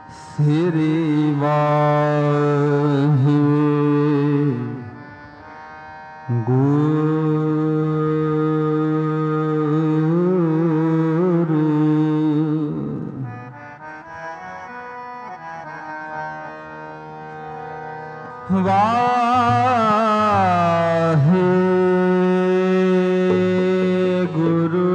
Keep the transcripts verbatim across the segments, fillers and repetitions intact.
ਸ੍ਰੀ ਵਾਹਿਗੁਰੂ। ਵਾਹਿਗੁਰੂ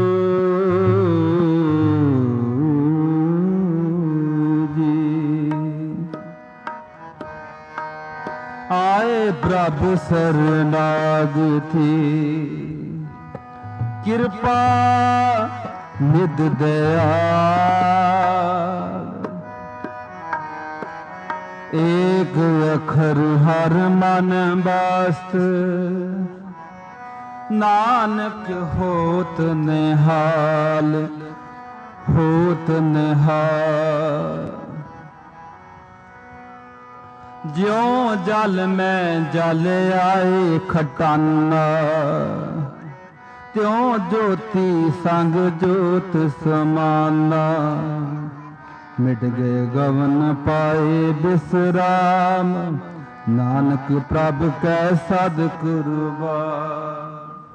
ਜੀ। ਆਏ ਪ੍ਰਭ ਸਰਨਾਗਤੀ, ਕਿਰਪਾ ਨਿਧ ਦਇਆਲ। ਏਕ ਅਖਰ ਹਰ ਮਨ ਬਸਤ, ਨਾਨਕ ਹੋਤ ਨਿਹਾਲ ਹੋਤ ਨਿਹਾਲ। ਜਿਉਂ ਜਲ ਮੈਂ ਜਲ ਆਏ ਖਟਾਨਾ, ਤਿਉਂ ਜੋਤੀ ਸੰਗ ਜੋਤ ਸਮਾਨਾ। ਮਿਟ ਗਏ ਗਵਨ ਪਾਏ ਬਿਸਰਾਮ, ਨਾਨਕ ਪ੍ਰਭ ਕੈ ਸਦ ਕੁਰਬਾਨ।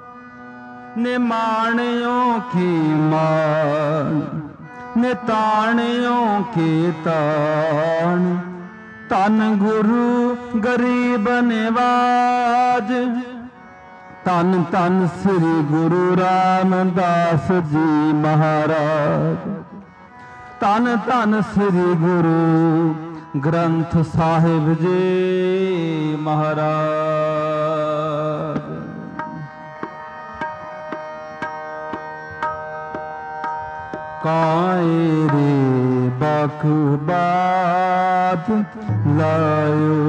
ਨਿਮਾਣਿਓ ਕੀ ਮਾਨ, ਨਿਤਾਣਿਓ ਕੀ ਤਾਣ। ਧੰਨ ਗੁਰੂ ਗਰੀਬ ਨਿਵਾਜ, ਧੰਨ ਧੰਨ ਸ੍ਰੀ ਗੁਰੂ ਰਾਮਦਾਸ ਜੀ ਮਹਾਰਾਜ। ਧੰਨ ਧੰਨ ਸ੍ਰੀ ਗੁਰੂ ਗ੍ਰੰਥ ਸਾਹਿਬ ਜੀ ਮਹਾਰਾਜ। ਕਾਇਰੇ ਬਖਬਾਦ ਲਾਇਓ,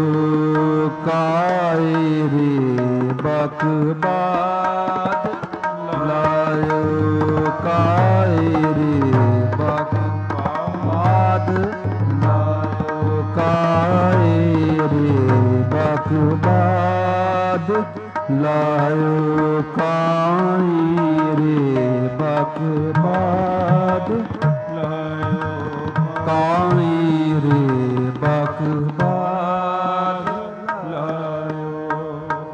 ਕਾਇਰੇ ਬਖਬਾਦ ਲਾਇਓ। ਕਾਇਰੇ ਬਖਬਾਦ ਲਾਇਓ, ਕਾਇਰੇ ਬਖਬਾਦ ਲਾਇਓ। ਕਾਇਰੇ ਬਖਬਾਦ ਲਾਇਓ, ਕਾਇਰੇ ਬਖਬਾਦ ਲਾਇਓ।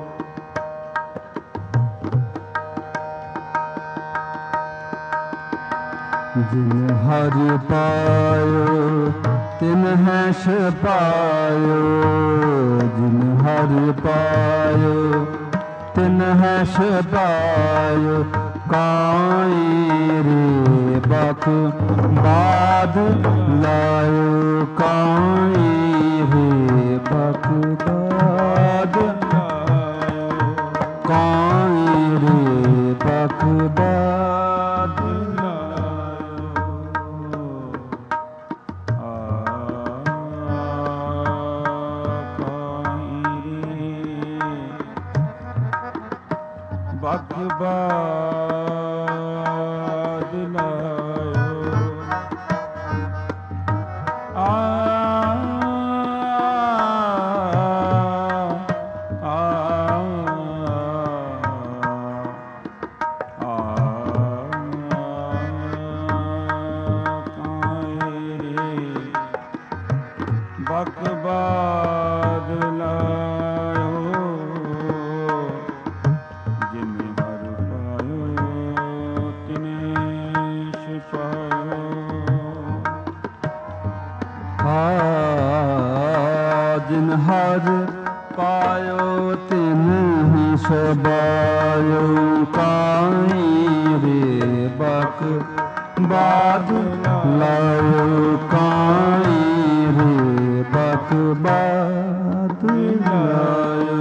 ਜਿਨ ਹਰਿ ਪਾਇਓ ਤਿਨ ਹੈ ਛਪਾਇਓ, ਜਿਨ ਹਰਿ ਪਾਇਓ ਤਿਨ ਹੈ ਛਪਾਇਓ। ਕਾਇਰੇ ਬਖਬਾਦ ਲਾਇਓ, ਕਾਇਰੇ ਬਖਬਾਦ ਲਾਇਓ। ਕਾਇਰੇ ਬਖਬਾਦ ਬਖਬਾਦ ਲਾਇਓ। ਆ ਆ ਆ ਕਾਇਰੇ ਬਖਬਾਦ ਲਾਇਓ। ਜਿਨੇ ਹਰ ਪਾਇਓ ਤਿਨੇ ਛਪਾਇਓ। ਆ ਜਿਨ ਹਰ ਪਾਇਓ ਤਿਨ ਹੀ ਛਪਾਇਓ। ਕਾਇਰੇ ਬਖਬਾਦ ਲਾਇਓ, ਕਾਇਰੇ ਬਖਬਾਦ ਲਾਇਓ।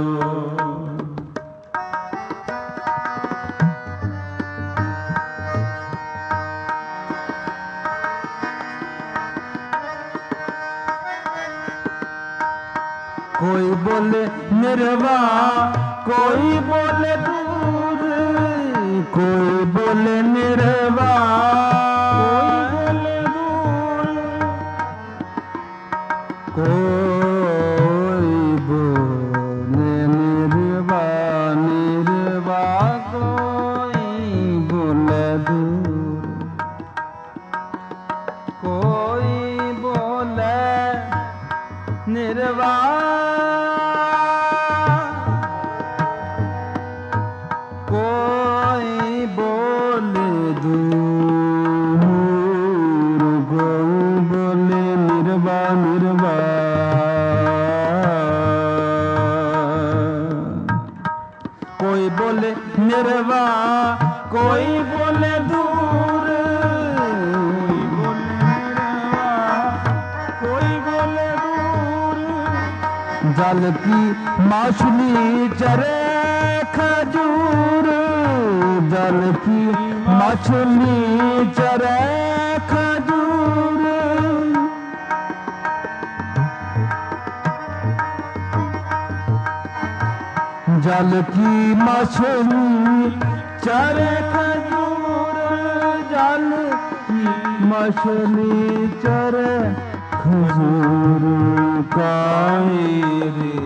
कोई बोले निर्वाण, कोई बोले दूर, कोई बोले निर्वाण, कोई बोले निर्वाण, निर्वाण कोई बोले दूर, कोई बोले निर्वाण कोई बोले दूर कोई बोले निर्वाण निर्वाण कोई बोले निर्वाण कोई बोले दूर जल की मछली चरे खजूर जल की मछली चरे खजूर जल की मछली चरे खजूर जल की मछली चरे खजूर काई रे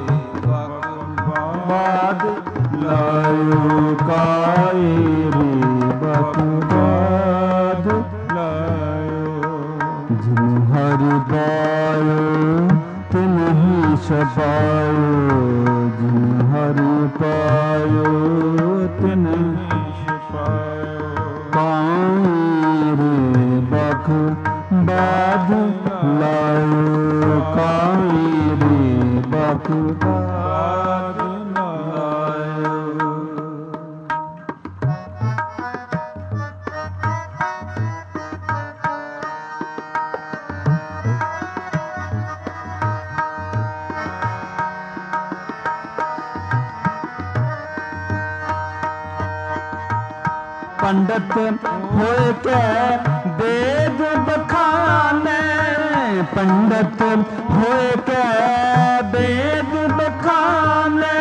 बाद लायो काई रे बाद लायो जिन हरि पायो तिन ही छपायो जिन हरि पायो तिन ही छपायो काई रे बख बाद लायो काई रे बख बाद लायो पंडित होए के वेद बखाने पंडित होए के वेद बखाने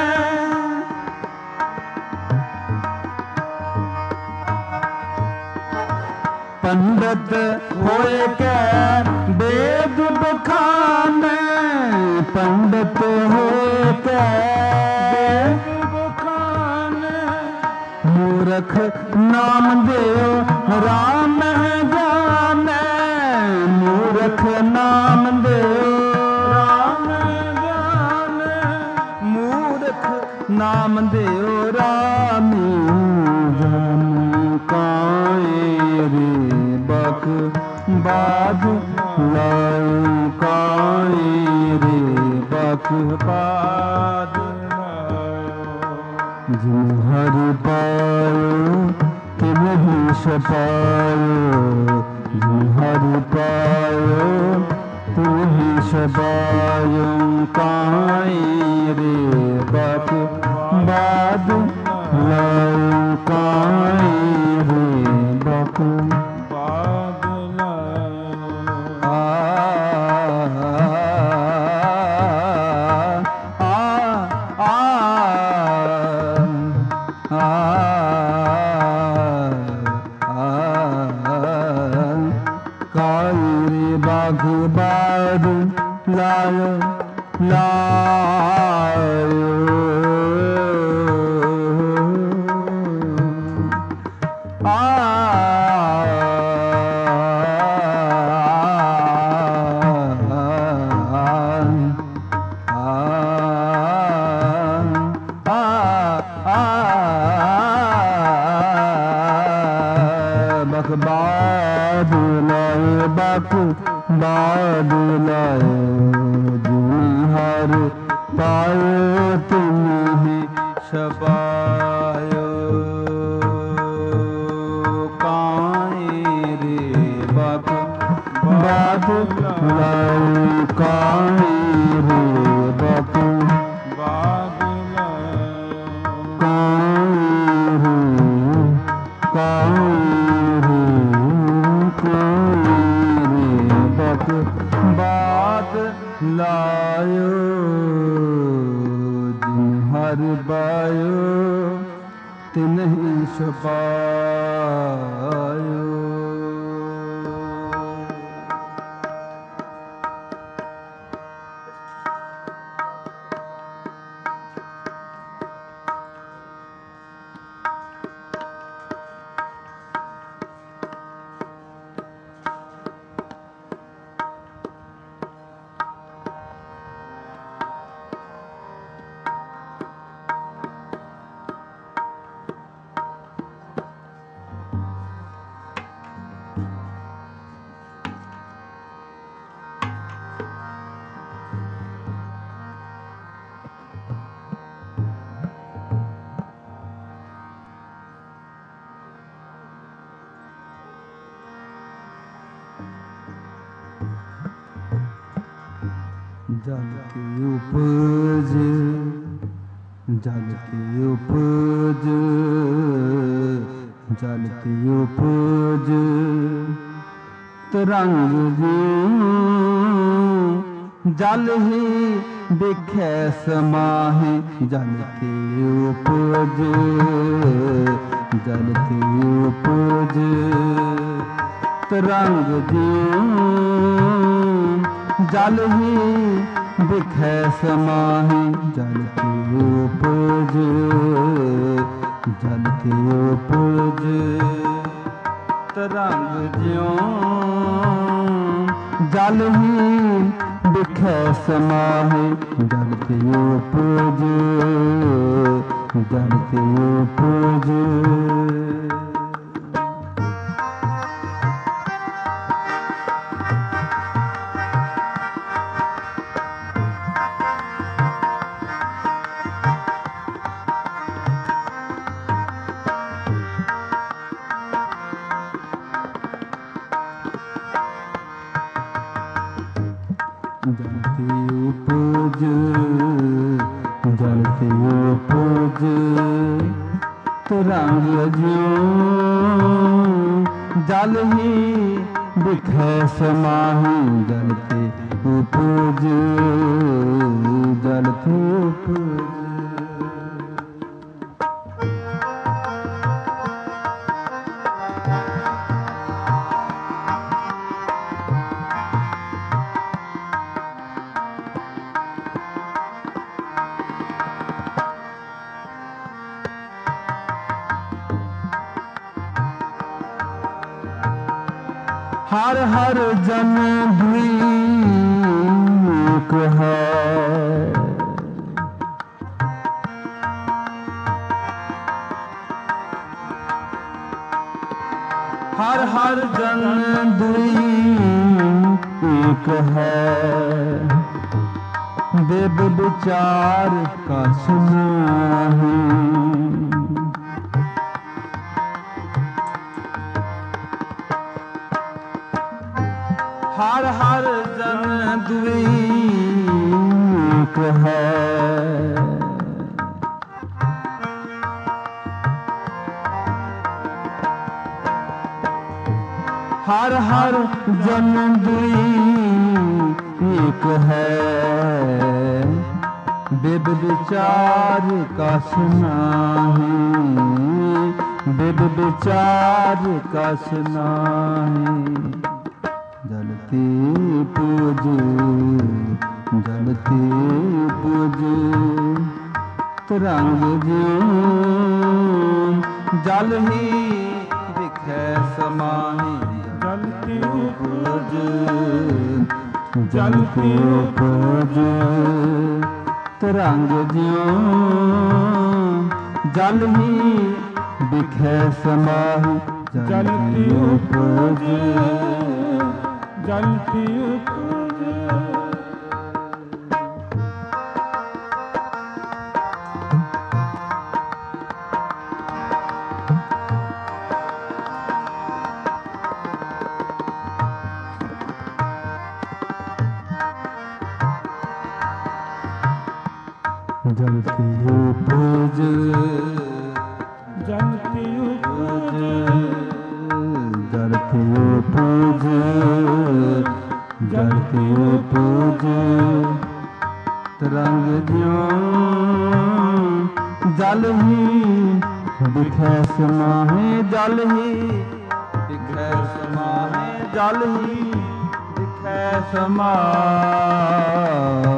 पंडित होए के वेद बखाने पंडित होए के वेद बखाने मूर्ख नाम देव राम जाने मूर्ख नाम देव राम जाने मूर्ख नाम देव राम जाने काए रे बख बाद लाए काए रे बख बाद जिन हरि पायो तिन ही छपायो जिन हरि पायो तिन ही छपायो काई रे बख बाद लायो काई रे बख बाद लायो बाघ बाद लायो लायो आ बख बाद लाए बख बाद लाए जिन हर पायो तुम ही छपायो काई रे बख बाद लाए काई रे बख बाद काई रे काई बाद लायो जिन हर बायो तिन ही छपायो जल की उपज जल की उपज जल की उपज तरंग ज्यों जल ही बिखै समाहे जल की उपज जल की उपज तरंग ज्यों जल ही बिखै समाहे जल की उपज जल की उपज तरंग ज्यों जल ही बिखै समाहे जल की उपज जल की उपज जल की उपज जल की उपज तरंग ज्यों जल ही बिखै समाहे जल की उपज जल की उपज हर हर जन द्वीप है हर हर जन द्वीप है वेद विचार का सुनाही हर हर जन द्वीप है हर हर जन द्वीप है वेद विचार का सुनाही वेद विचार का सुनाही जलती पूज जलती पूज तरंग ज्यों जल ही बिखै समाहे जलती पूज जलती पूज तरंग ज्यों जल ही बिखै समाहे जलती पूज जल की उपज जल की उपज जल की उपज जल की उपज जल की उपज तरंग ज्यों जल ही बिखै समाहे जल ही बिखै समाहे जल ही बिखै समाहे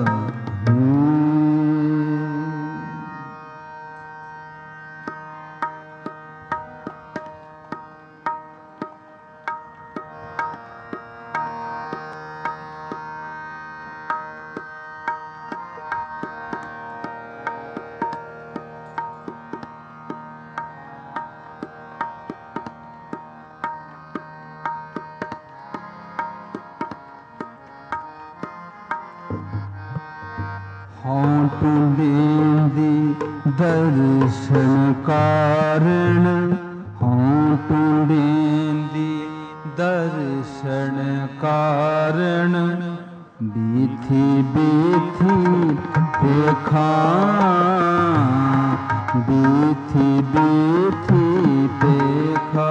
हाँ टूंडेंदी दर्शन कारण हाँ टूंडेंदी दर्शन कारण बीथी बीथी देखा, बीथी बीथी देखा।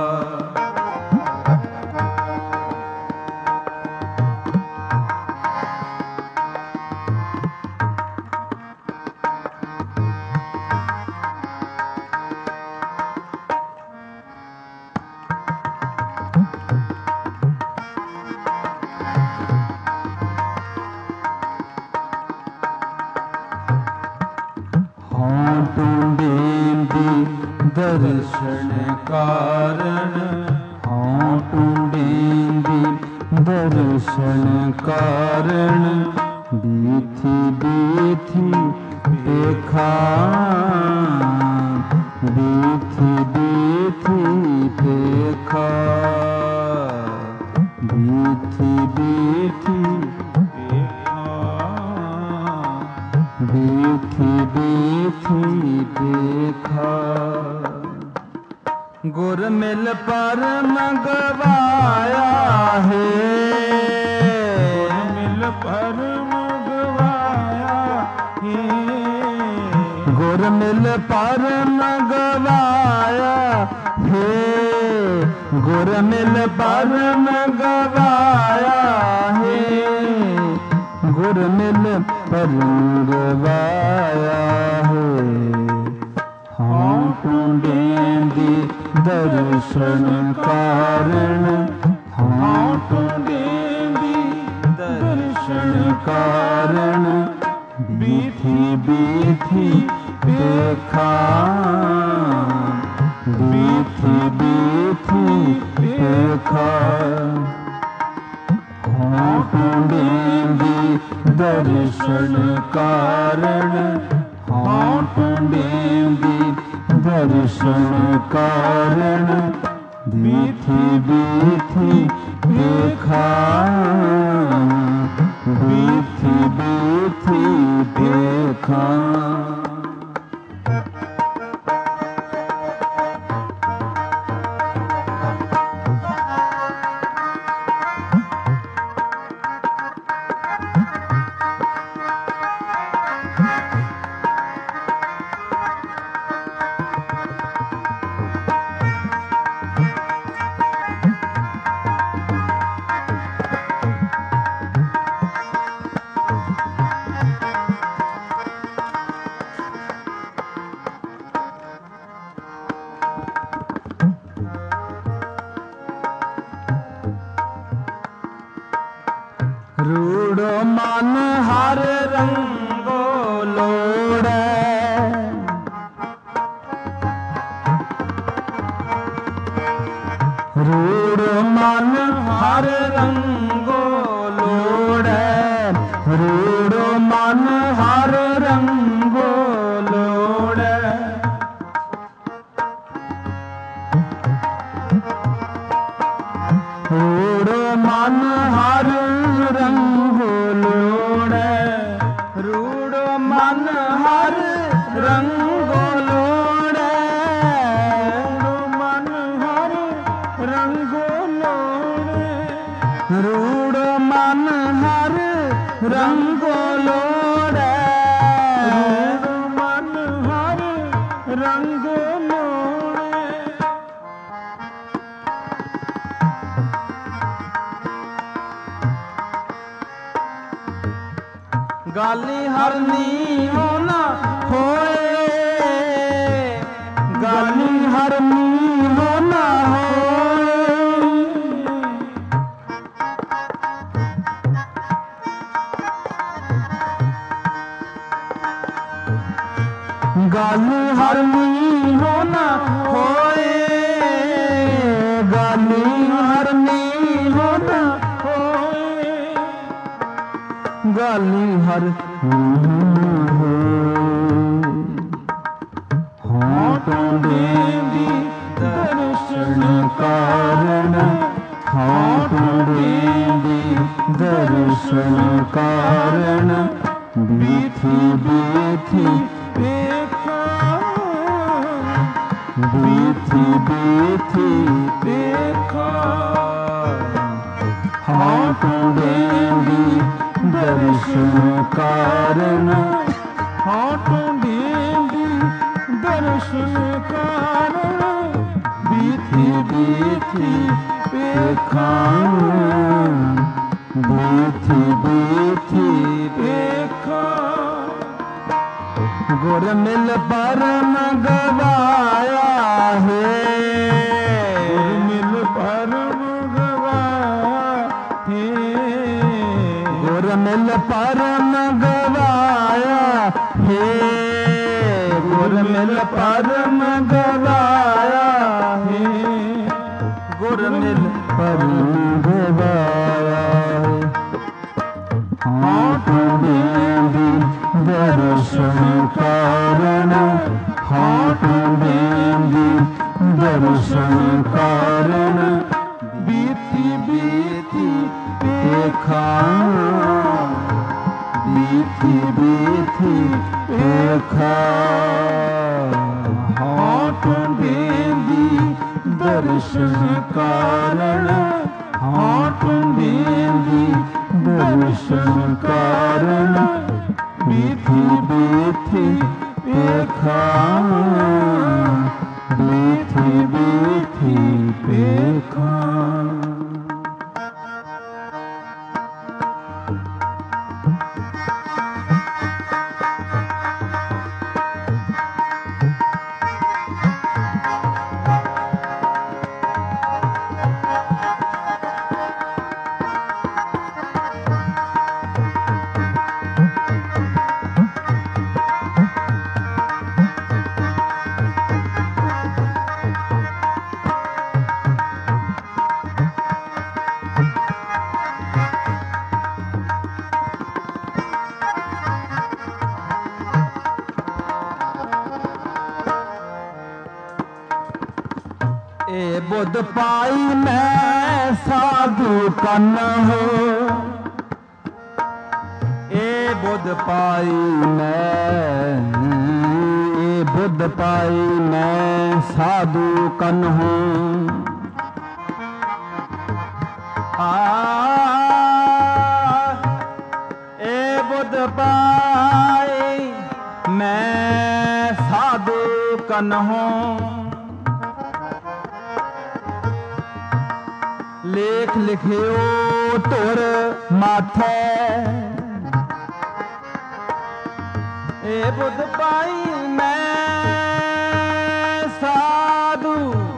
दर्शन कारण हाँ टूंडेंदी, दर्शन कारण बीथी बीथी देखा, बीथी बीथी देखा, बीथी बीथी देखा, बीथी बीथी देखा। गुर मिल पर मंगवाया है, गुर मिल पर मंगवाया है, गुर मिल पर मंगवाया है, गुर मिल पर मंगवाया है, गुर मिल पर मंगवाया है। हाँ टूंडेंदी दर्शन कारण, हाँ टूंडेंदी दर्शन कारण बीथी बीथी देखा, बीथी बीथी देखा। हाँ टूंडेंदी दर्शन कारण, हाँ टूंडेंदी दर्शन कारण बीथी बीथी देखा, बीथी बीथी देखा। रूड़ो मन हर रंगो लोड़े, रूड़ो मन हर रंगो लोड़े, रूड़ो मन हर रंगो लोड़े। रूड़ो मन हर रंगो लोड़े, रूड़ो मन हर रंगो लोड़े, रूड़ो मन हर रंगो लोड़े, रूड़ो मन हर रंगो लोड़े। गाली हरनी होना होए, गाली हरनी होना होए, गाली हरनी होना होए, गाली हरनी होना होए, गाली हर हो। हाँ टूंडेंदी दर्शन कारण, हाँ टूंडेंदी दर्शन कारण बीथी बीथी देखा, बीथी बीथी देखा। हाँ टूंडेंदी बीथी बीथी देखा गुर मिल परम गवाया है गुर मिल परम गवाया है गुर मिल परम गवाया है गुर मिल परम गवाया है गुर मिल परम गवाया है हाथ बेंदी दर्शन कारण हाथ बेंदी दर्शन कारण बीती बीती देखा बीथी बीथी देखा हाथ बेंदी दर्शन कारण हाथ बेंदी दर्शन कारण बीथी बीथी देखा बीथी बीथी देखा ए बुध पाई मैं साधु कन हो ए बुध पाई मैं ए बुध पाई मैं साधु कन हूँ आ ए बुध पाई मैं साधु कन हूँ लेख लिखियो तुर माथे ए बुध पाई मैं साधु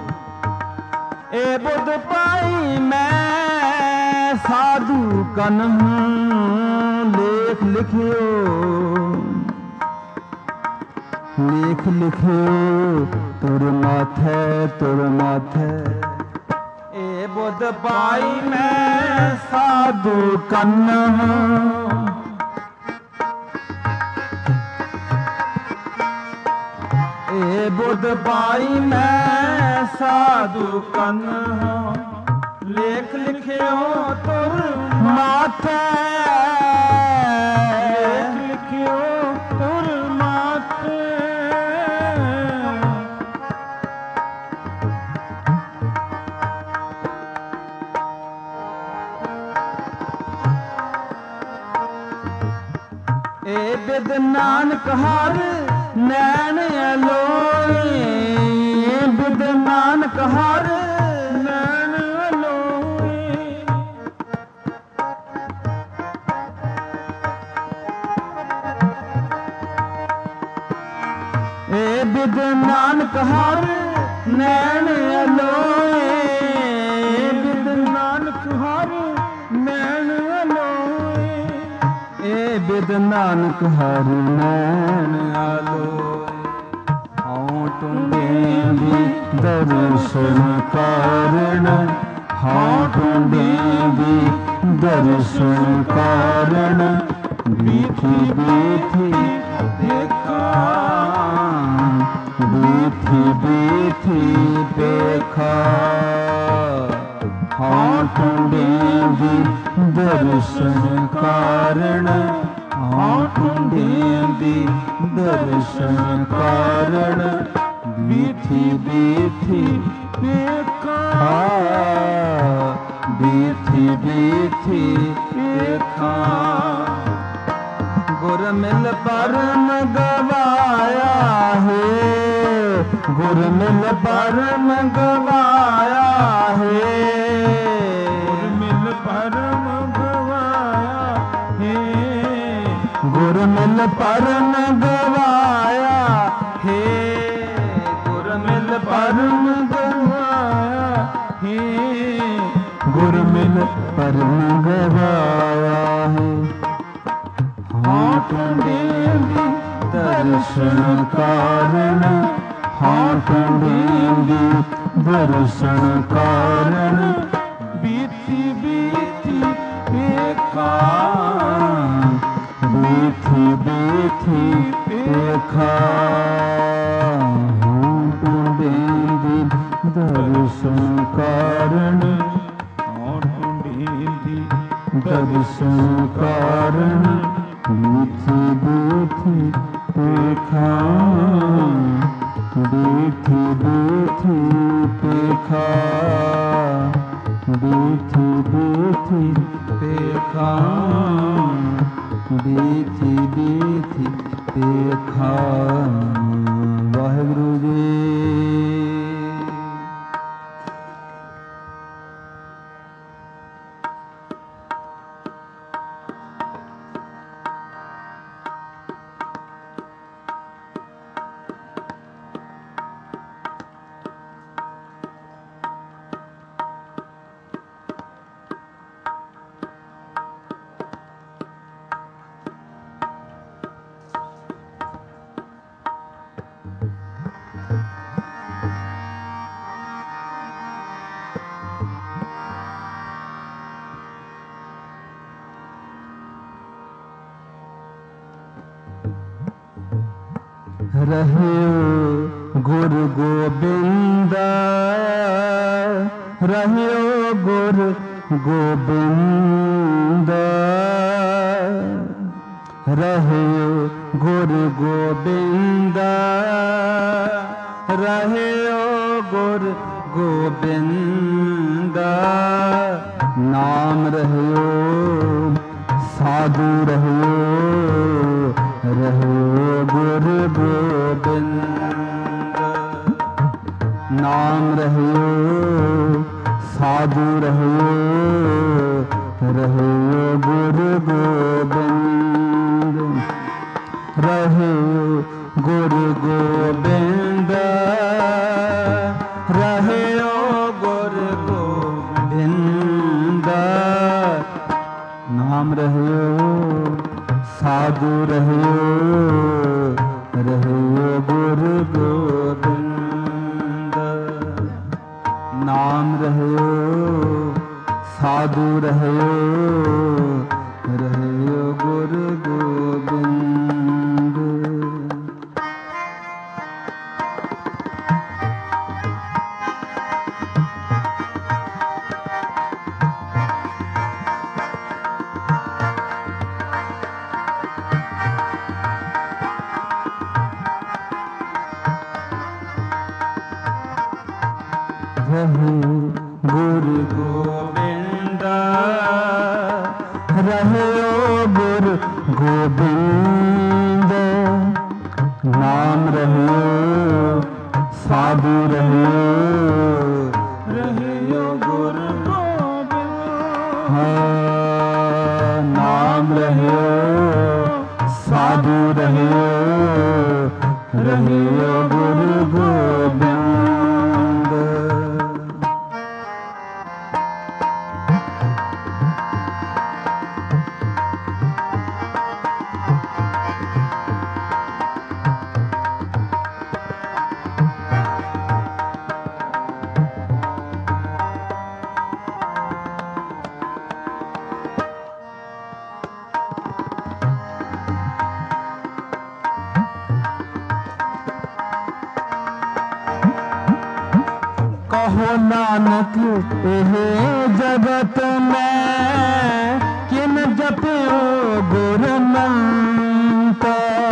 ए बुध पाई मैं साधु कन हूँ लेख लिखियो लेख लिखियो तुर माथे तुर माथे ए बुध पाई मैं साधु कन ए बुध पाई मैं साधु कन लेख लिखियो तुर माथे लेख लिखियो तुर माथे ए बिद नानक हर नैन अलोई ए बिद नानक हर नैन अलोई ए बिद नानक हर नैन अलोई ए बिद नानक हर नैन अलोई ए बिद नानक हर नैन अलोई हाँ टुंडेंदी दर्शन कारण हाँ टुंडेंदी दर्शन कारण बीथी बीथी देखा बीथी बीथी देखा हाँ टुंडेंदी दर्शन कारण हाँ टुंडेंदी दर्शन कारण बीथी बीथी देखा बीथी बीथी देखा गुर मिल परम गवाया है गुर मिल परम गवाया है गुर मिल परम गवाया मिल परम गवाया हे गुर मिल परम गवाया हे गुर मिल परम गवाया है हाथ देंदी दर्शन कारण हाथ देंदी दर्शन कारण बीती बीती देखा बीती बीती देखा हाथ देंदी दर्शन कारण हाथ देंदी दर्शन कारण बीती बीती देखा बीती बीती देखा बीती बीती देखा बीती बीती देखा। वाहिगुरु जी। रहियो गुरु गोबिंद रहियो गुरु गोबिंद रहियो गुरु गोबिंद रहियो गुरु गोबिंद नाम रहियो साधु रहियो रहियो गुरु गोबिंद नाम रहियो साधु रहियो रहियो गुरु गोबिंद रहियो गुरु गोबिंद रहियो गुरु गोबिंद नाम रहियो साधु रहियो रहियो गुरु गोबिंद नाम रहियो साधु रहियो रहियो गुरु गोबिंद। रहियो गुरु गोबिंद रहियो गुरु गोबिंद नाम रहियो साधु रहियो रहियो गुरु गोबिंद हाँ नाम रहियो साधु रहियो रहियो गुरु गोबिंद। कहो नानक एह जगत में किन जपियो गुरमंत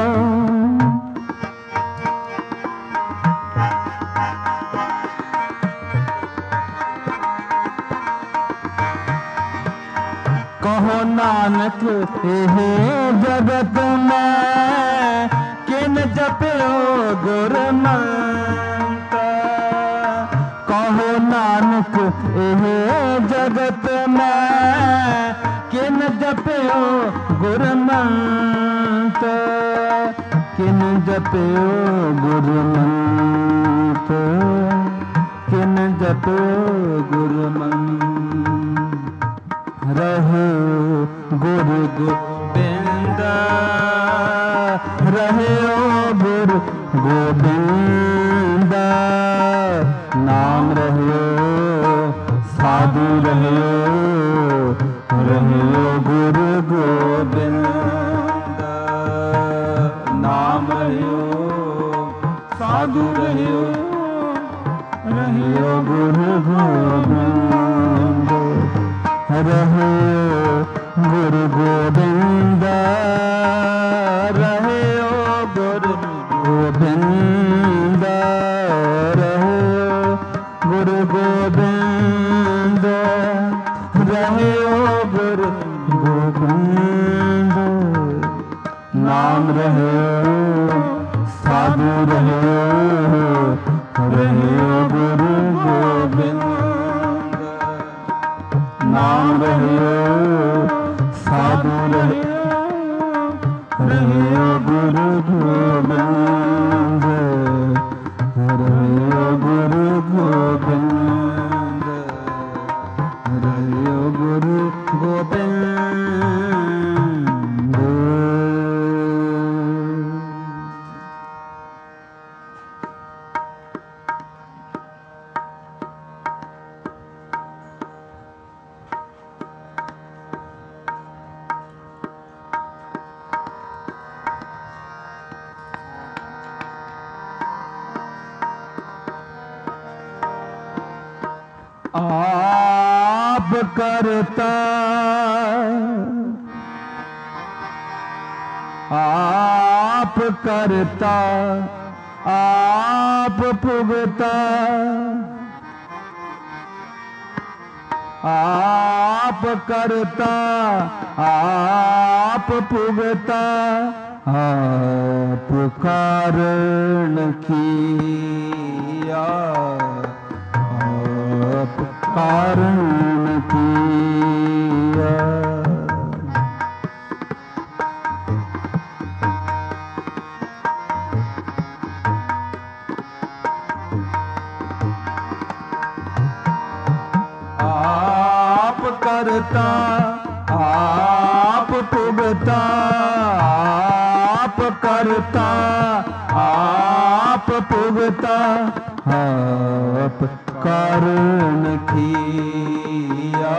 कहो नानक एह जगत में किन जपियो गुरमंत कहो नानक एह जगत में किन जपियो गुरमंत किन जपियो गुरु मंत्र, किन जपियो गुरु मंत्र। रहे गुरु गोबिंद, रहे ओ गुरु गोबिंद। नाम रहे साधु रहे, रहे गुरु गोबिंद। नाम रहे साधु रहे, रहे गुरु गोबिंद। रहे गुरु गोबिंद, रहे गुरु गोबिंद। रहे गुरु गोबिंद, रहे गुरु गोबिंद। नाम रहे साधु रहे, रहे गुरु गोबिंद। नाम रहे साधु रहे, रहे गुरु गोबिंद। रहे गुरु गोबिंद, रहे गुरु गोबिंद। आप करता, आप करता, आप पुगता। आप करता, आप पुगता। आप कारण किया, आप कारण किया। आप करता, आप पुगता। आप करता, आप पुगता। आप कारण किया,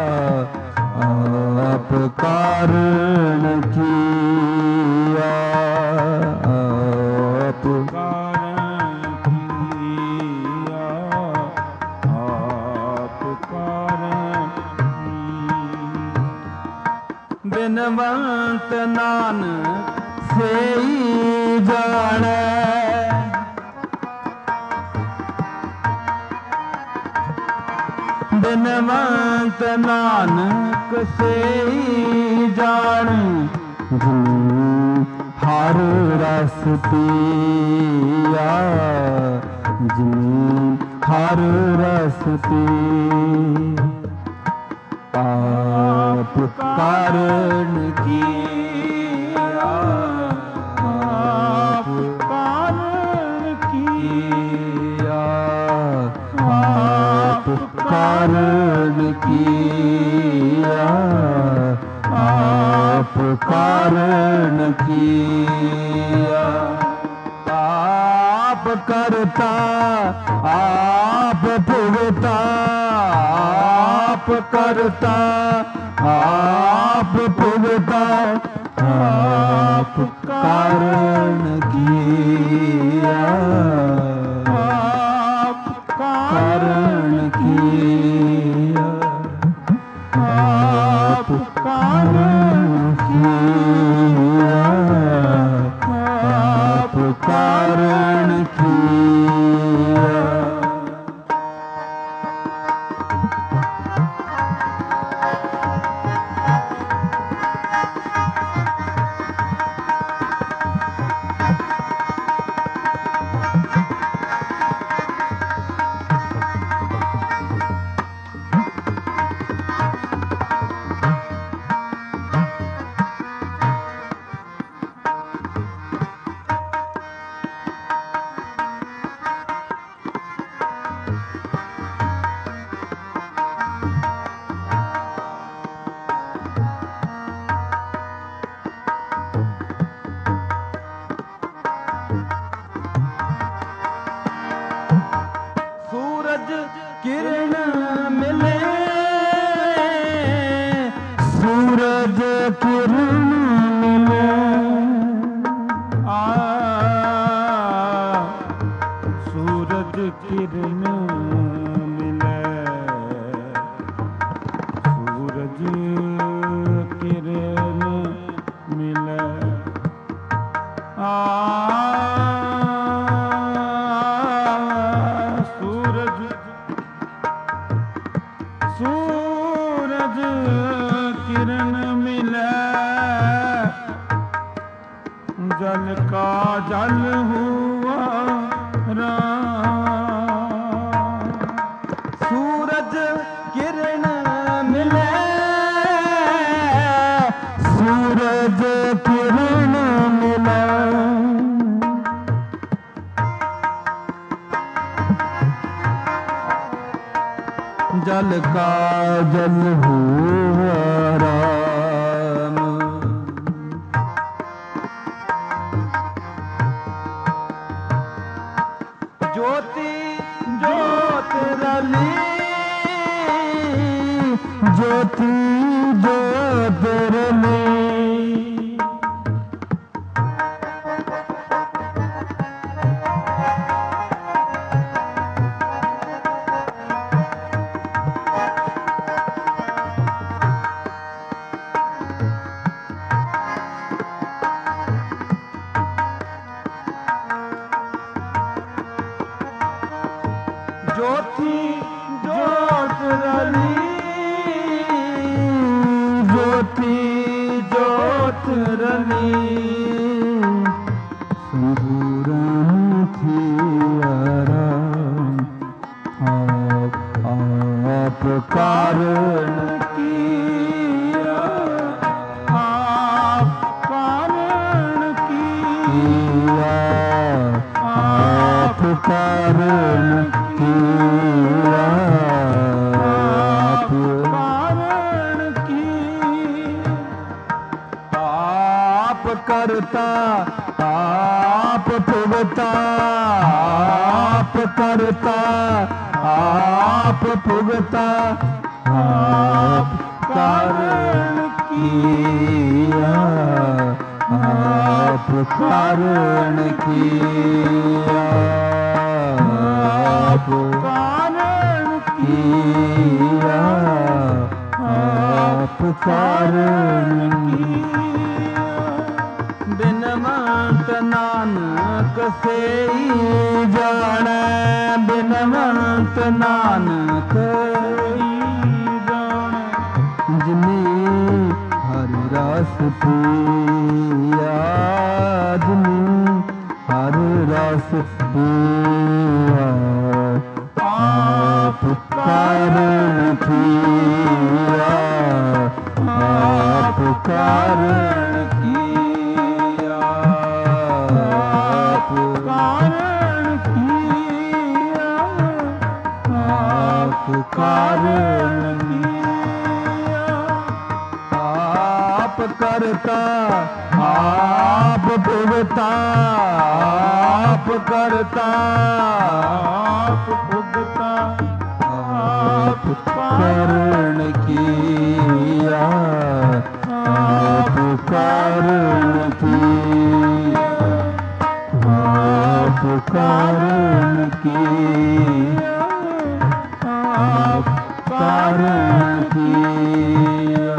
आप कारण किया। आप कारण किया, आप कारण किया। बिनवंत नानक सेई जाने, बिनवंत नानक सेई जाने। जिन हर रस पिया, जिन हर रस पिया। आप कारण किया, आप कारण किया। आप कारण किया, आप कारण किया। आप करता, आप भुगता। आप करता, आप भुगता। आप कारण किया, आप कारण किया। आप कारण किया, आप कारण किया। जल का जल हुआ राम। सूरज किरण मिले, सूरज किरण मिले, जल का जल हुआ राम। ज्योति ज्योत रली, ज्योति ज्योत रली, ज्योति ज्योत रली, ज्योति ज्योत रली। संपूर्ण थी आराम, आप आप कारण किया, आप कारण किया, आप कारण किया, आप कारण की। आप करता, आप भुगता, आप करता, आप भुगता, आप कारण किया, आप कारण किया, आप कारण किया, आप कारण किया। बिनवंत नानक से जाने, बिनवंत नानक जाने, जिने हर रस पिया, जिने हर रस पिया, आप कारण किया, आप कारण किया, आप कारण किया, आप कारण किया। आप करता, आप भुगता, आप करता, आप भुगता, आप कारण किया, आप कारण किया, आप कारण किया, आप कारण किया।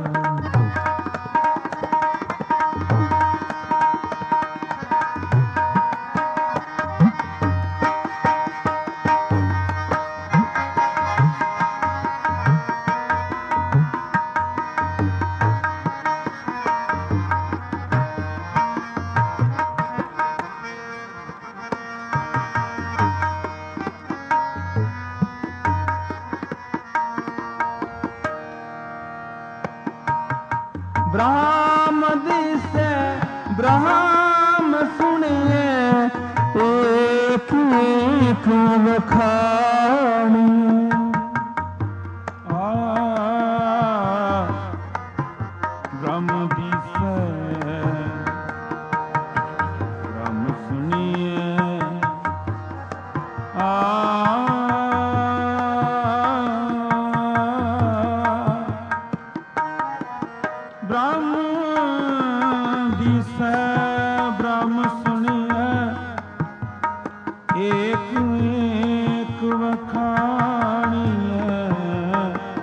ब्रह्म दिसे ब्रह्म सुनिए, एक एक वखाणी, आ ब्रह्म दिसे ब्रह्म सुनिए, आ ब्रह्म दिसे ब्रह्म सुनिए, एक एक वखाणी है,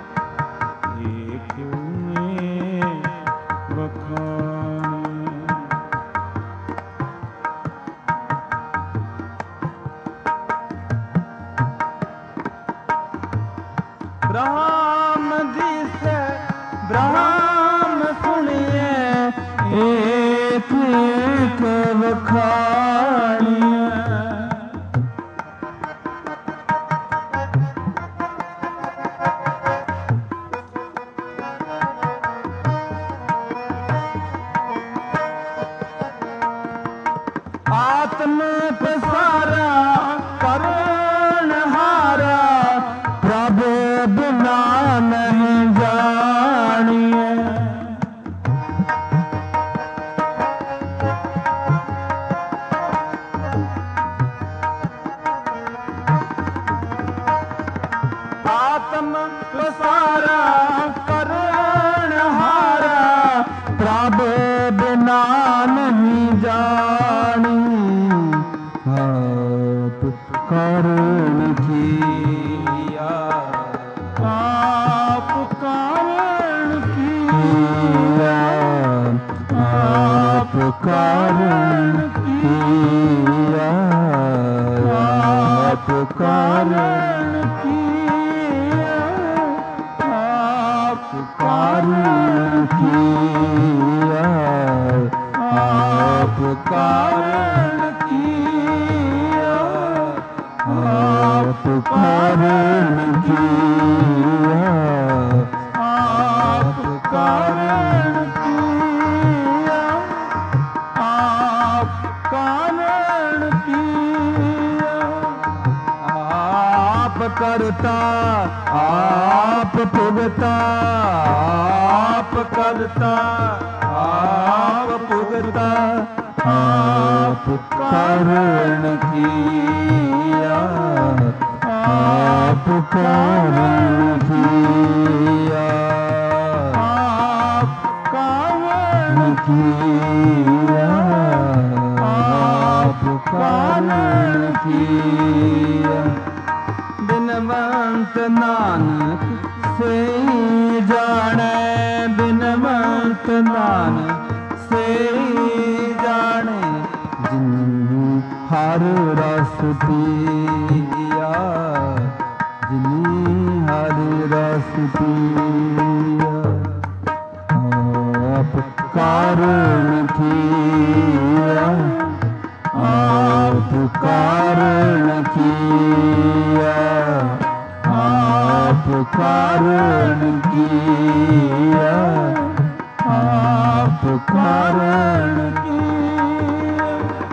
एक एक वखाणी। ब्रह्म दिसे ब्रह्म सुनिए, एक एक एक वखाणिया आत्म पसारा करण हारा प्रभु बिना नहीं जानिए आत्म पसारा करण हारा प्रभु बिना नहीं जानी आप करण किया आप करण किया आप करण किया आप करण किया आप करण किया आप करण किया आप करण किया आप करण किया आप करण किया आप करता आप भुगता आप करता आप भुगता आप करण किया आप करण किया आप करण किया आप करण किया बिनवंत नानक से जाने बिनवंत नानक से जाने जिन्नी हर रस पिया जिन्नी हर रस पिया आप कारण किया आप कारण किया आप कारण किया आप कारण किया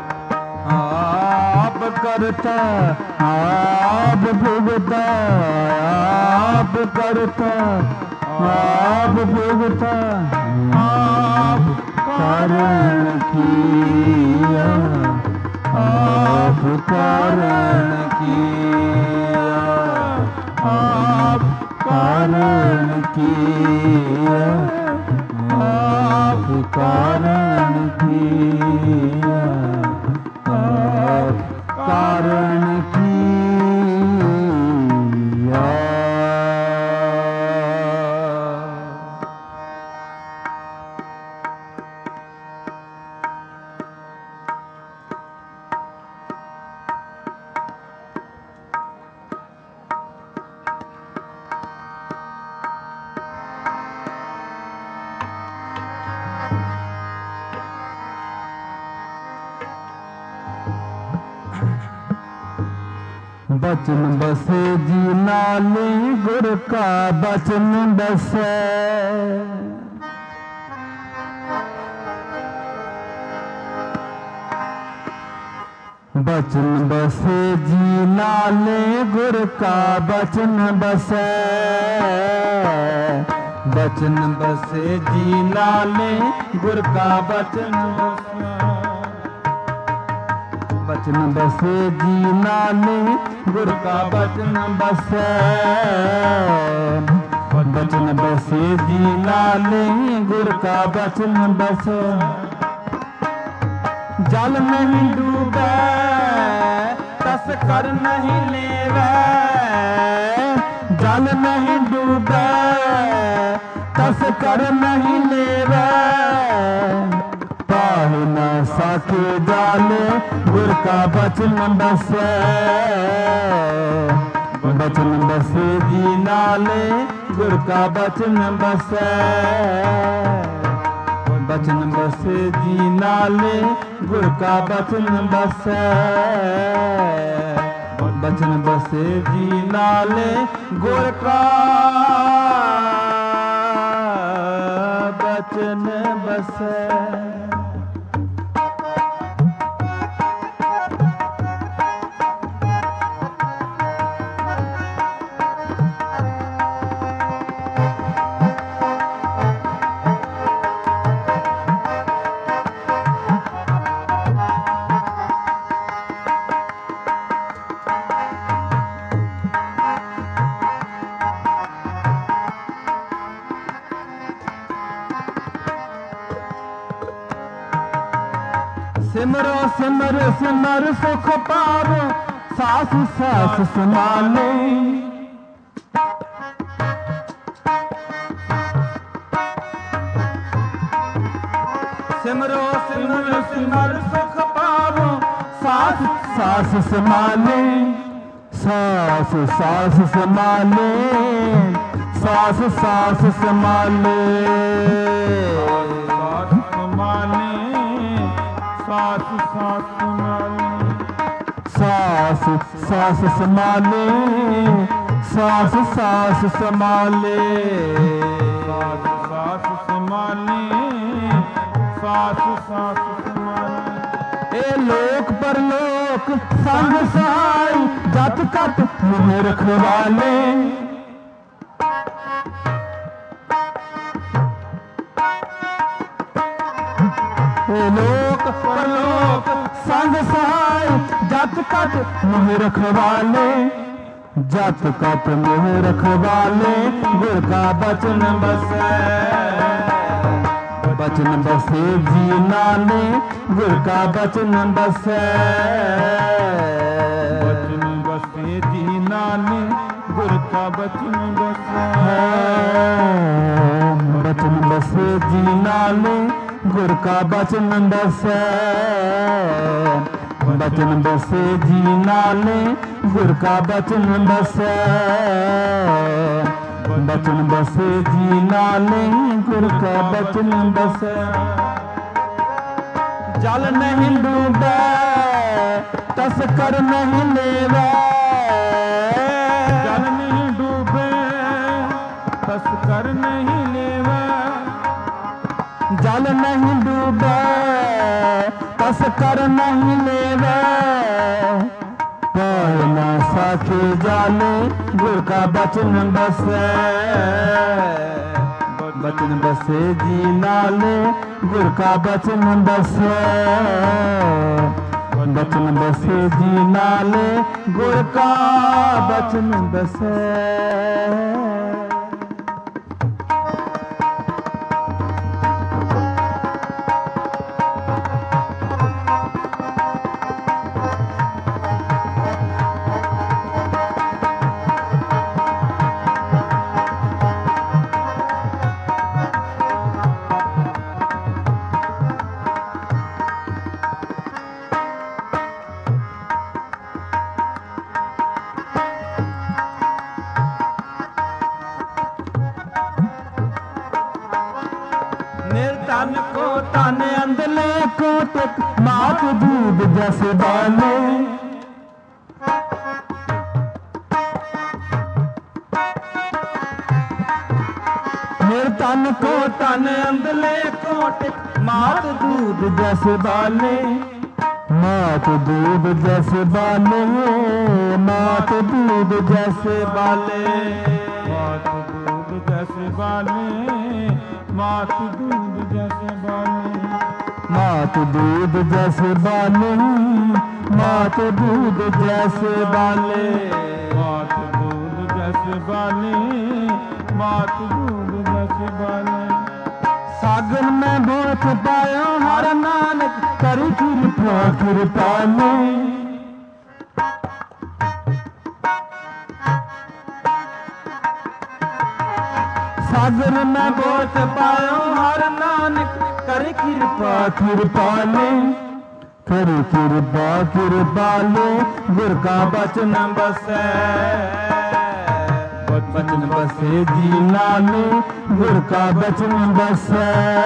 आप करता आप भुगता आप करता आप भुगता आप कारण किया आप कारण किया आप कारण किया आप कारण किया आप कारण किया बचन बसे जी नाले गुर का बचन बसे बचन बसे जी नाले गुर का बचन बसे बचन बसे जी नाले गुर का बचन बसे बचन बसे जी नाले गुर का बचन बसे बचन बसे जी नाले गुर का बचन बसे जल नहीं डूबे तस कर नहीं लेवे जल नहीं डूबे तस कर नहीं लेवे पाह न सके जाले गुर का बचन बसे बचन बसे जी नाले गुर का बचन बसे बचन बसे जी नाले गुर का बचन बसै बचन बसे जी नाले गुर का बचन बसै। सिमरो सिमर सिमर सुख पारो सास सास समाले सिमरो सिमर सिमर सुख पारो सास सास समाले सास सास समाले सास सास समाले सास सास संभाले सास सास संभाले सास सास संभाले सास सास संभाले। ए लोक परलोक संग साई जत कत मुँह रखवाले लोक परलोक संग सहाय जत कत मुँह रखवाले जत कत मुँह रखवाले गुर का बचन बसै बचन बसे जी नाले गुर का बचन बसै बचन बसे जी नाले गुर का बचन बसै बचन बसे जी नाले गुर का बचन बसै बचन बसे जी नाले गुर का बचन बसै बचन बसे जी नाले गुर का बचन बसै। जल नहीं डूबे तस्कर नहीं लेवे जल नहीं डूबे तस्कर नहीं लेवे जल नहीं डूबे तस्कर नहीं लेवे पाल ना साखे जाले गुर का बचन बसै बचन बसे जी नाले गुर का बचन बसै बचन बसे जी नाले गुर का बचन बसै। निर्धन को तन अंधले को टिक मात दूध जैसे बाले निर्धन को तन अंधले को टिक मात दूध जैसे बाले मात दूध जैसे बाले मात दूध जैसे बाले मात दूध जैसे बाले मात दूध जैसे बाले मात दूध जैसे बाले मात दूध जैसे बाले मात दूध जैसे बाले मात दूध जैसे बाले। सागन में भोत पायो हर नानक करी कृपा कृपा में सागर में बोत पायो हर नानक कर कृपा कृपा ले कर कृपा कृपा ले गुर का बचन बसै बचन बसे जी नाले गुर का बचन बसे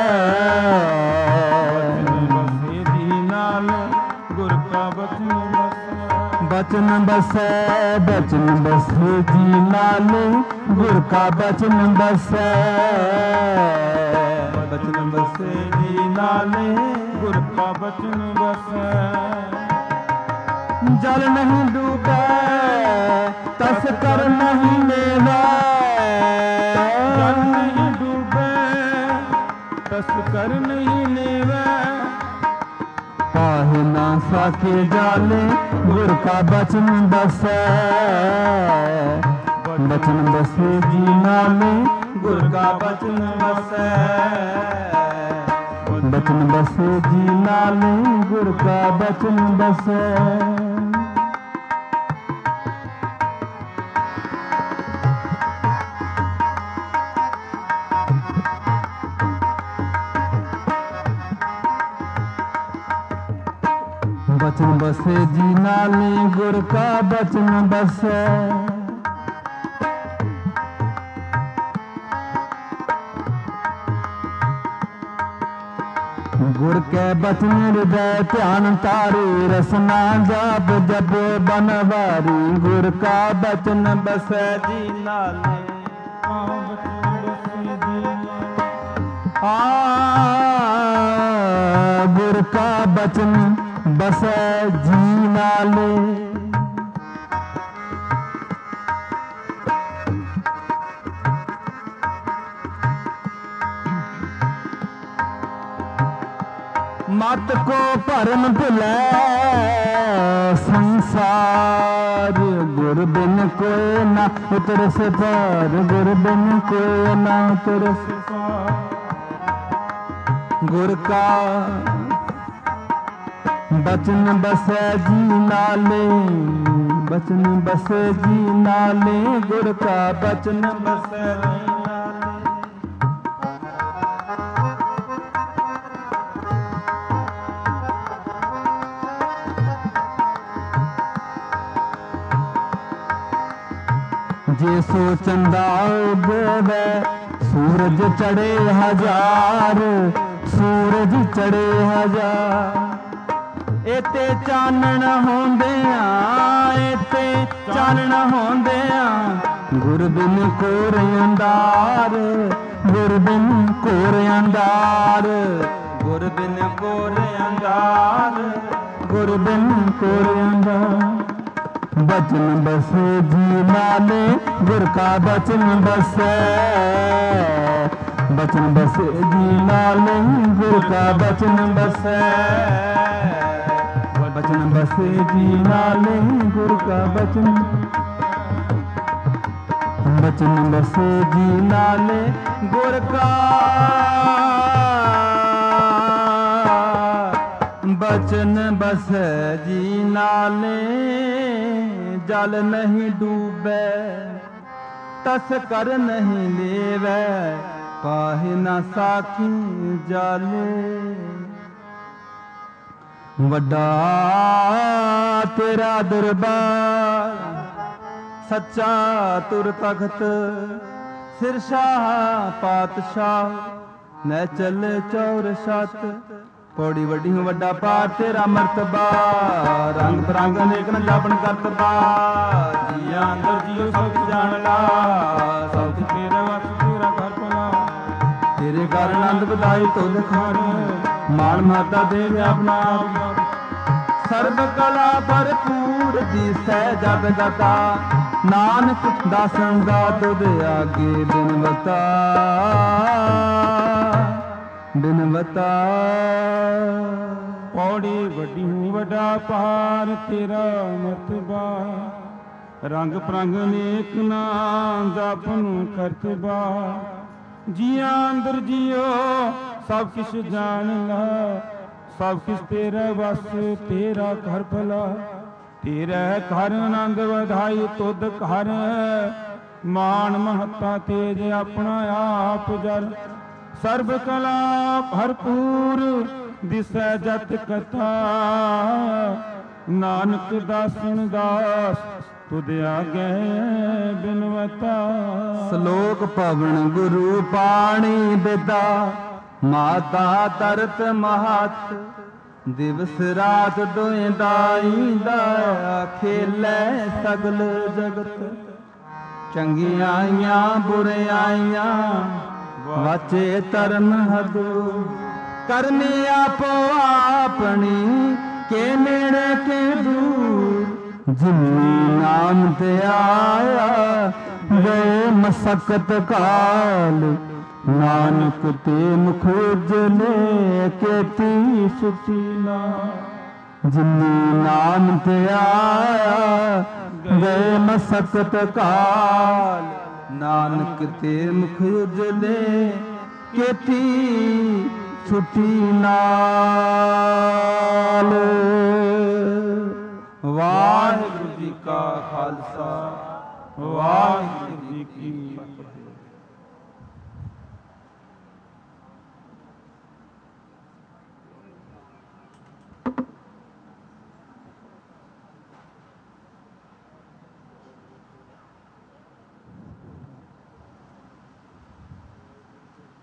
बसे जी नाले गुर का बचन बसे बचन बसे बचन बसे जी नाले गुर का बचन बसे बचन बसे जी नाले गुर का बचन बसे जल नहीं डूबे तस कर नहीं लेवे जल नहीं डूबे तस कर नहीं लेवे पाहे ना साके जाले गुर का बचन बसे बचन बसे जी नाले गुर का बचन बसे बचन बसे जी नाले गुर का बचन बसे बचन बसे जी नाले गुर का बचन बसे गुर के बचन हृदय ध्यान तारे रसना जाप जब बनवारी गुर का बचन बसे जी नाले आ गुर का बचन बसे जी नाले मत को भरम भुलै संसार गुर बिन कोई ना उतर से पार गुर बिन कोई ना उतर से पार गुर का बचन बसे जी नाले बचन बसे जी नाले गुर का बचन बसे जे सो चंदा उगवे सूरज चढ़े हजार सूरज चढ़े हजार एते चानण होंदिया एते चानण होंदिया गुर बिन कोर अंधार गुर बिन कोर अंधार गुर बिन कोर अंधार गुर बिन कोर अंधार बचन बसे जी नाले गुर का बचन बसे बचन बसे जी नाले गुर का बचन बसे बचन बसे जी नाले गुर का बचन बचन बसे जी नाले गुर का बचन बसे जी नाले जल नहीं डूबे तस कर नहीं लेवे पाहे ना साखी जाले वड्डा तेरा दरबार सच्चा तुर तख्त सिर शाह पातशाह न चले चौर छत पौड़ी वड्डी हूँ वड्डा पार तेरा मर्तबा रंग बरंग अनेक न जापन करतबा जिया अंदर जियो सब कुछ जान ला सब कुछ तेरा वस तेरा घर पला तेरे कारण आनंद बधाई तो दिखार मान माता दे अपना सर्व कला भरपूर दिसै जग गता नानक दासन दा तुद आगे दिन बता दिन बता पौड़ी वड्डी हूँ वड्डा पार तेरा मर्तबा रंग प्रंग नेक नाम जापन करतबा जिया अंदर जियो सब किश जान ला सब किश तेरा बस तेरा घर भला तेरा घर आनंद वधाई तुद घर मान महता तेज अपना आप जर सर्व कला भरपूर दिसै जत कथा नानक दासन दास ਤੁਧ ਆਗੇ ਬਿਨਵਤਾ। ਸ਼ਲੋਕ ਪਵਨ ਗੁਰੂ ਪਾਣੀ ਬਿਦਾ ਮਾਤਾ ਤਰਤ ਮਹਤ। ਦਿਵਸ ਰਾਤ ਦੋਇ ਦਾਈ ਦਾ ਖੇਲੇ ਸਗਲ ਜਗਤ। ਚੰਗਿਆਈਆਂ ਬੁਰਿਆਈਆਂ ਵਾਚੇ ਧਰਮ ਹਦੂ। ਕਰਨੀ ਆਪੋ ਆਪਣੀ ਕੇ ਨੇੜੇ ਕੇ ਦੂਰ। ਜਿਨੀ ਨਾਮ ਤੇ ਆਇਆ ਗਏ ਮਸਕਤ ਕਾਲ। ਨਾਨਕ ਤੇ ਮੁਖ ਉਜਲੇ ਕੇਤੀ ਸੁਤੀ ਨਾ। ਜਿਨੀ ਨਾਮ ਤੇ ਆਇਆ ਗਏ ਮਸਕਤ ਕਾਲ। ਨਾਨਕ ਤੇ ਮੁਖ ਉਜਲੇ ਕੇਤੀ ਛੁਟੀ ਨਾਲ। ਵਾਹਿਗੁਰੂ ਜੀ ਕਾ ਖਾਲਸਾ ਵਾਹਿਗੁਰੂ ਜੀ ਕੀ